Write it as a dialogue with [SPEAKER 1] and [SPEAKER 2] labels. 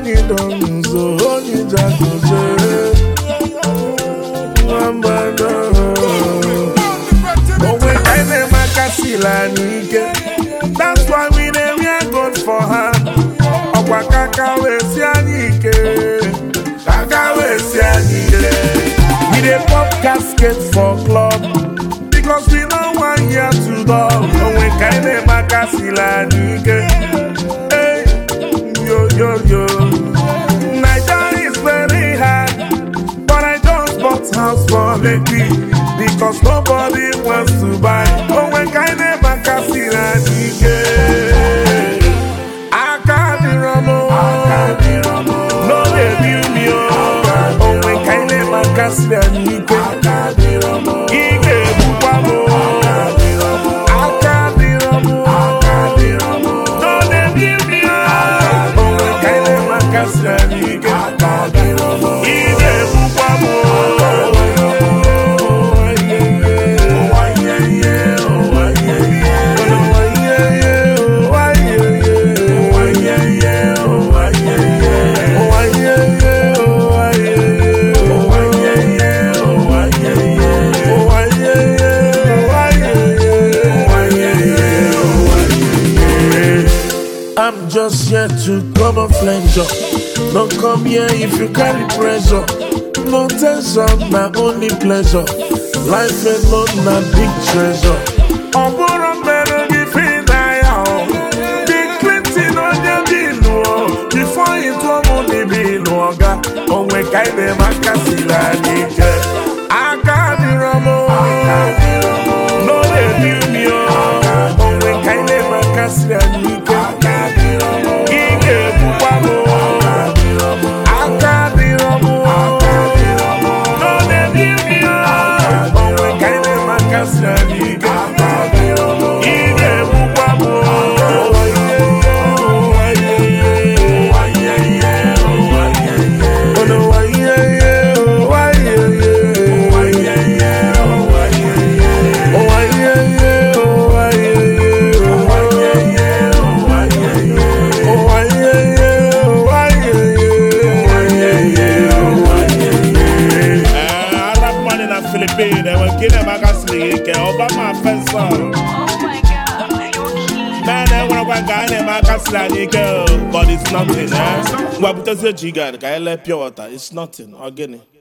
[SPEAKER 1] Onye don't so only just say that's why we are good for her. Kaka we dey pop casket for club because we no want here to go. We kinda makasila nike. Hey, yo. Nigeria is very hard, but I just bought house for Lekki because nobody wants to buy. We kinda makasila nike. No dey view me oh. We kinda makasila nike. Ike bukabo. No dey view me oh. We kinda makasila nike. Ike bukabo. I'm just here to come and flange up. Don't come here if you carry pressure. No tension, not only pleasure. Life alone, not big treasure. I'm better if you die. Big Clinton on your bill. Before you come on the bill, oh, we can't be makasila nike. I can't be ramo. No, they view me. Oh, we can't be makasila nike. Obama first song.
[SPEAKER 2] Oh my God, you're cute.
[SPEAKER 1] Man, I wanna go and makasila girl, but it's nothing, eh? It's nothing. It's nothing.